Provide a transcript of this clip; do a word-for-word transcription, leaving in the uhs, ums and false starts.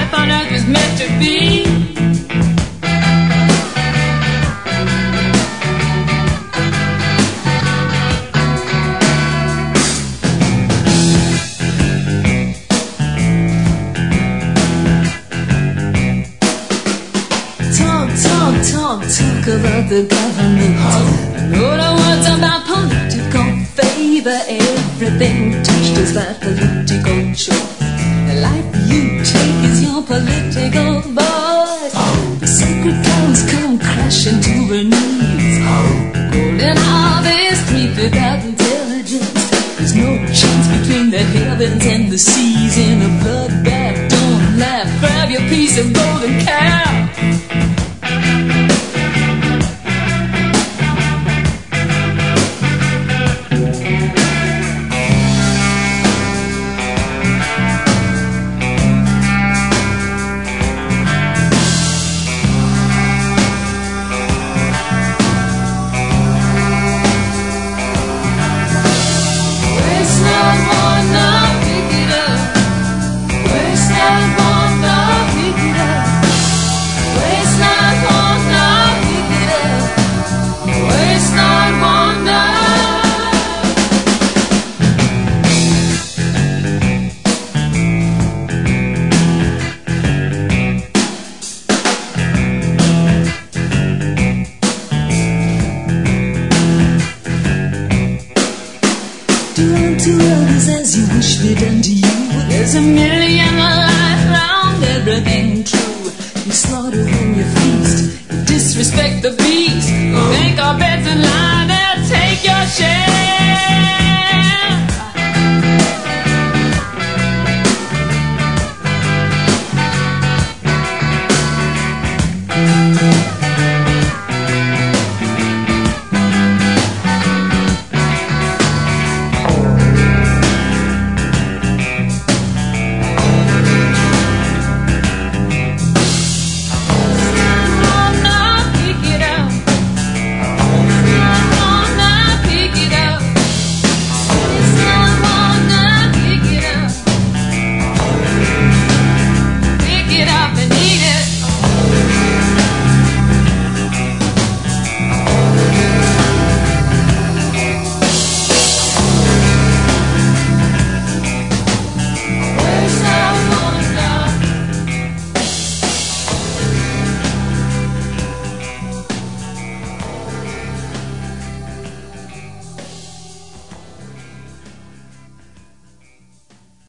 life on earth was meant to be. Talk, talk, talk, talk about the government. Know the words about political favor. Everything touched is by political choice. The life you take is your political voice. The sacred cows come crashing to her knees. Golden harvest reaped without intelligence. There's no chance between the heavens and the seas. In a bloodbath, don't laugh. Grab your piece of golden cow. Do unto others as you wish be done to you. There's a million lives round everything true. You slaughter when you feast, you disrespect the beast. You think our beds and lies